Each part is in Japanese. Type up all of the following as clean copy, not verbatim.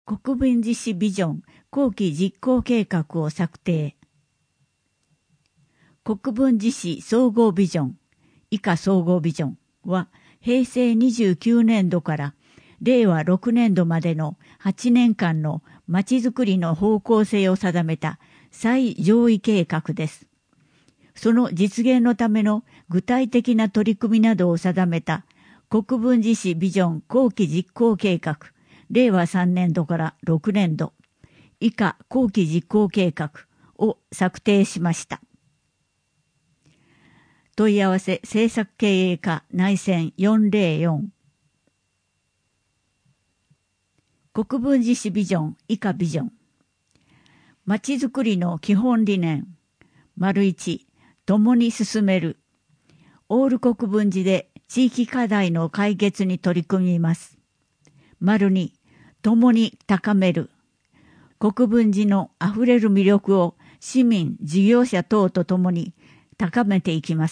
国分寺市ビジョン後期実行計画を策定。国分寺市総合ビジョン以下総合ビジョンは平成29年度から令和6年度までの8年間のまちづくりの方向性を定めた最上位計画です。その実現のための具体的な取り組みなどを定めた国分寺市ビジョン後期実行計画令和3年度から6年度以下後期実行計画を策定しました。問い合わせ政策経営課内線404国分寺市ビジョン以下ビジョンまちづくりの基本理念 ① 共に進めるオール国分寺で地域課題の解決に取り組みます。2共に高める国分寺のあふれる魅力を市民事業者等とともに高めていきます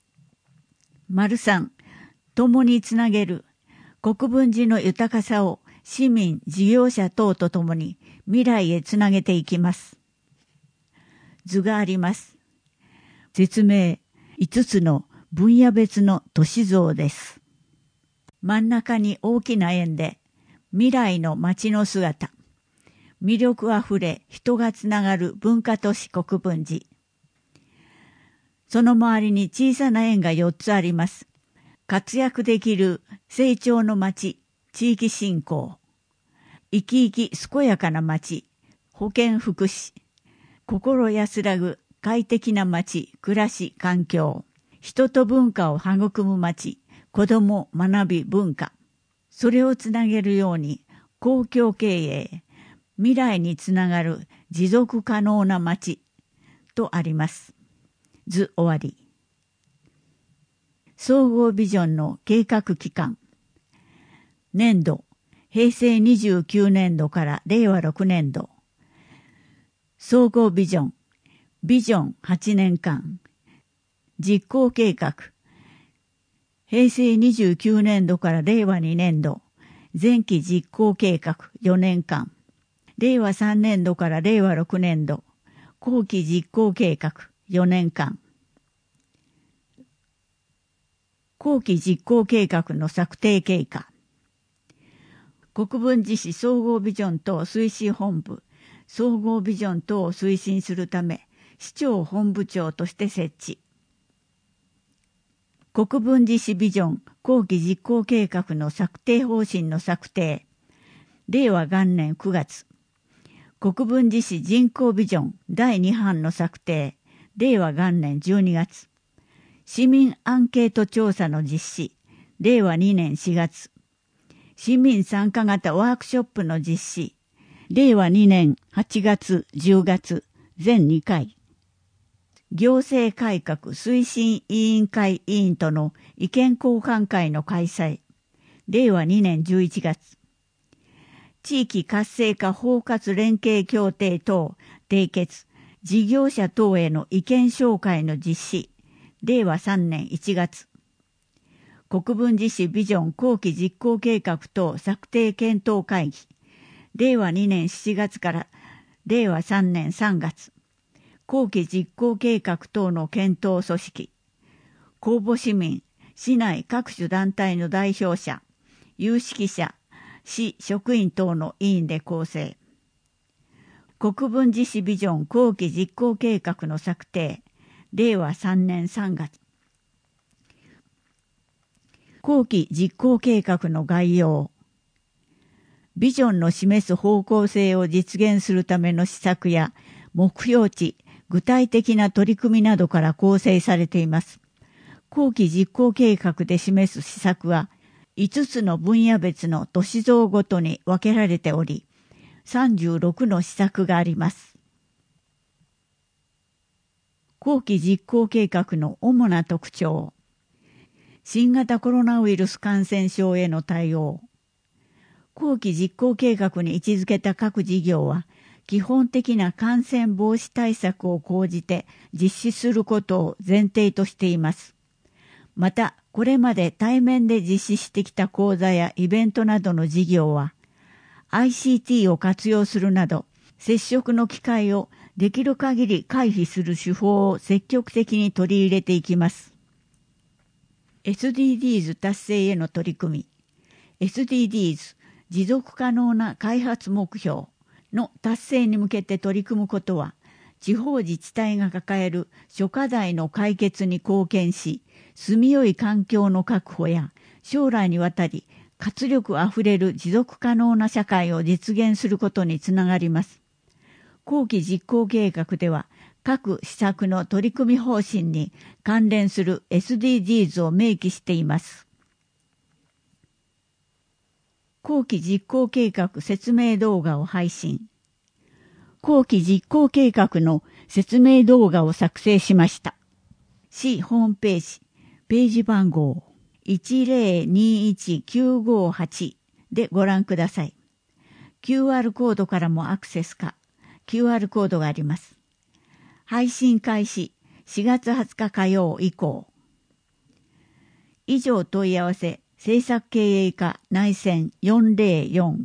。3共につなげる国分寺の豊かさを市民事業者等とともに未来へつなげていきます。図があります。説明5つの分野別の都市像です。真ん中に大きな円で未来の街の姿、魅力あふれ人がつながる文化都市国分寺。その周りに小さな円が4つあります。活躍できる成長の街、地域振興。生き生き健やかな街、保健福祉。心安らぐ快適な街、暮らし環境。人と文化を育む街、子ども学び文化。それをつなげるように公共経営、未来につながる持続可能な街とあります。図終わり。総合ビジョンの計画期間。年度、平成29年度から令和6年度。総合ビジョン、ビジョン8年間。実行計画。平成29年度から令和2年度。前期実行計画4年間。令和3年度から令和6年度。後期実行計画4年間。後期実行計画の策定経過。国分寺市総合ビジョン等推進本部、総合ビジョン等を推進するため、市長本部長として設置。国分寺市ビジョン後期実行計画の策定方針の策定。令和元年9月。国分寺市人口ビジョン第2版の策定。令和元年12月。市民アンケート調査の実施。令和2年4月。市民参加型ワークショップの実施。令和2年8月10月全2回。行政改革推進委員会委員との意見交換会の開催。令和2年11月。地域活性化包括連携協定等締結。事業者等への意見紹介の実施。令和3年1月。国分寺市ビジョン後期実行計画等策定検討会議。令和2年7月から令和3年3月。後期実行計画等の検討組織。公募市民、市内各種団体の代表者、有識者、市職員等の委員で構成。国分寺市ビジョン後期実行計画の策定。令和3年3月。後期実行計画の概要。ビジョンの示す方向性を実現するための施策や目標値、具体的な取り組みなどから構成されています。後期実行計画で示す施策は5つの分野別の都市像ごとに分けられており、36の施策があります。後期実行計画の主な特徴。新型コロナウイルス感染症への対応。後期実行計画に位置づけた各事業は、基本的な感染防止対策を講じて実施することを前提としています。また、これまで対面で実施してきた講座やイベントなどの事業は、 ICT を活用するなど、接触の機会をできる限り回避する手法を積極的に取り入れていきます。SDGs 達成への取り組み。SDGs 持続可能な開発目標の達成に向けて取り組むことは、地方自治体が抱える諸課題の解決に貢献し、住みよい環境の確保や将来にわたり活力あふれる持続可能な社会を実現することにつながります。後期実行計画では、各施策の取り組み方針に関連する SDGs を明記しています。後期実行計画説明動画を配信。後期実行計画の説明動画を作成しました。市ホームページ、ページ番号 1021958 でご覧ください。QR コードからもアクセスか、QR コードがあります。配信開始4月20日火曜以降。以上問い合わせ、政策経営課内線404。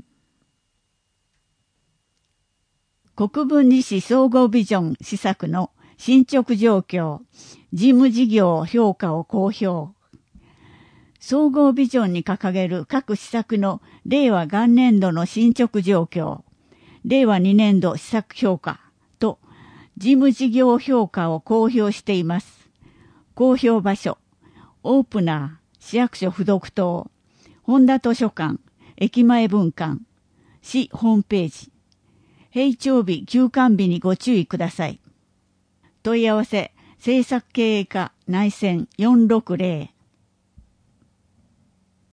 国分寺市総合ビジョン施策の進捗状況、事務事業評価を公表。総合ビジョンに掲げる各施策の令和元年度の進捗状況、令和2年度施策評価と事務事業評価を公表しています。公表場所、オープナー、市役所付属棟、本田図書館、駅前分館、市ホームページ、平常日休館日にご注意ください。問い合わせ、政策経営課内線460